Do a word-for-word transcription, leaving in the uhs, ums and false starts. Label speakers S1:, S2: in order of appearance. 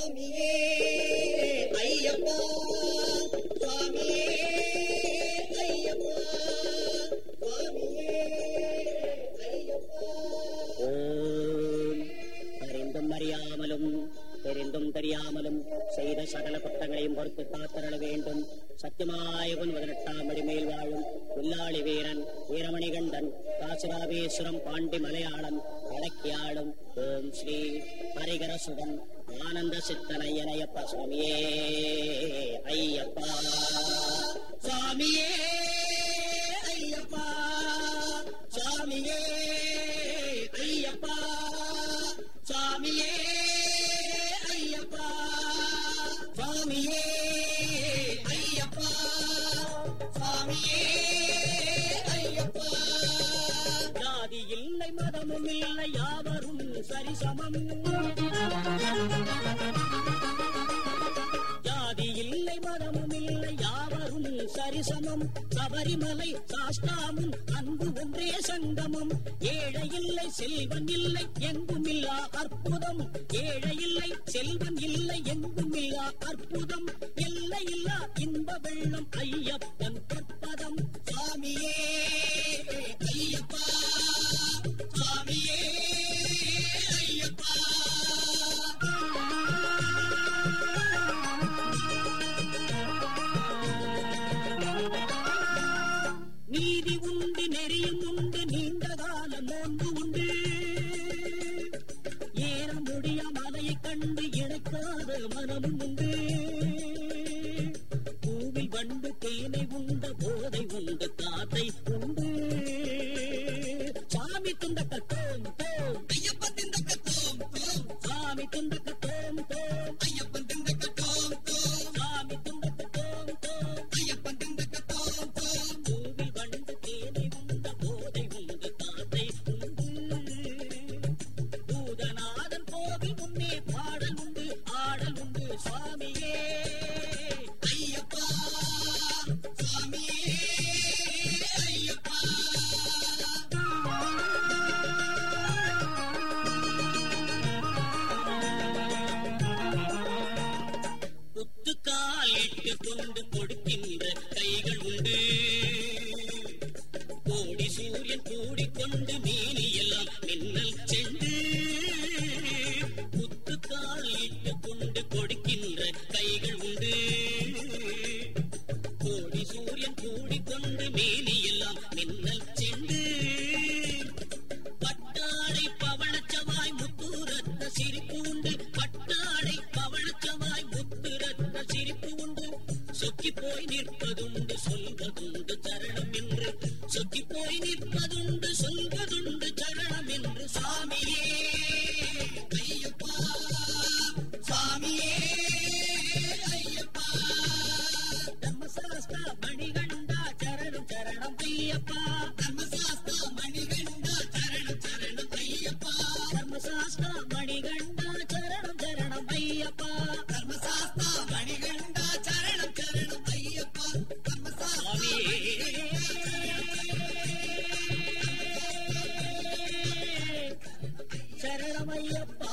S1: சுவாமியே ஐயப்பா சுவாமியே ஐயப்பா சுவாமியே ஐயப்பா. ஓம் அறிந்தும் அறியாமலும் தெரிந்தும் தெரியாமலும் செய்த சகல குற்றங்களையும் பொறுத்து காத்தருள வேண்டும். சத்தியமாயவன் பதினெட்டாம் அடிமேல் வாழும் புல்லாளி வீரன் வீரமணிகண்டன் காசிராவேஸ்வரம் பாண்டி மலையாளம் அடக்கியாளும் ஓம் ஸ்ரீ ஹரிகரசுடன் ஆனந்த சித்தனையனையப்பா சுவாமியே ஐயப்பா சுவாமியே ஐயப்பா சுவாமியே ஐயப்பா சுவாமியே ஐயப்பா சுவாமியே ஐயப்பா சுவாமியே ஐயப்பா. ஜாதி இல்லை மதமும் இல்லை யாவரும் சரிசமம். ஜாதி இல்லை மதமும் இல்லை யாவரும் சரிசமம். சபரிமலை சாஸ்தாமும் அன்பு ஒன்றே சங்கமம். ஏழை இல்லை செல்வன் இல்லை எங்கும் இல்லா அற்புதம். ஏழை இல்லை செல்வன் இல்லை எங்கும் இல்லா அற்புதம். எல்லை இல்லா இன்ப வெள்ளம் ஐயப்பன் கற்பதம். சுவாமியே ஐயப்பா சுவாமியே ஐயப்பா. நீதி உண்டு நெறியும் உண்டு நீண்ட கால நோன்பு உண்டு. ஏற முடிய மலையை கண்டு இணைக்காத மனமும் உண்டு. பூவில் வண்டு தேனை உண்ட போதை உண்டு காத்தை உண்டு. சாமி துண்டக்க தோம் தோம் ஐயப்பன் திண்டக்க தோம் தோம். சாமி துண்டக்க தோம் தோம் ஐயப்பன் திண்டக்க தோம் தோம். சாமி துண்டக்க தோம் தோம் ஐயப்பன் திண்டக்க தோம் தோம். பூவில் வண்டு தேனை உண்ட போதை உண்டு காத்தை உண்டு. பூதநாதன் கோவில் முன்னே பாடல் உண்டு ஆடல் உண்டு. சுவாமியே ஐயப்பா சுவாமியே ஐயப்பா. புத்துக்கால் இட்டு கொண்டு கொடுக்கின்ற கைகள் உண்டு. கோடி சூரியன் கூடிக்கொண்டு மீனி எல்லாம் மின்னல் சென்று. புத்துக்கால் இட்டு கொண்டு கொடுக்கின்ற கைகள் உண்டு. கோடி சூரியன் கூடிக்கொண்டு மீனி எல்லாம் மின்னல் சென்று. பட்டாடை பவளச்சவாய் முத்துரத்த சிரிப்பு உண்டு. பட்டாடை பவளச்சவாய் முத்துரத்த சிரிப்பு உண்டு. சொக்கி போய் நிற்பதுண்டு சொல்வதுண்டு சரணம் என்று. சொக்கி போய் நிற்பதுண்டு சொல்வதுண்டு சரணம் என்று. சாமியே ஐயப்பா சாமியே ஐயப்பா. தர்மசாஸ்திர மணிகண்டா சரணம் சரணம் ஐயப்பா. தர்மசாஸ்திர மணிகண்டா சரணம் சரணம் ஐயப்பா. தர்மசாஸ்திர மணிகண்டா சரணம் சரணம் ஐயப்பா. தர்மசாஸ்திர மணிகண்டா சரணம் சரணம் ஐயப்பா. தர்மசாஸ்திரமே சரணம் ஐயப்பா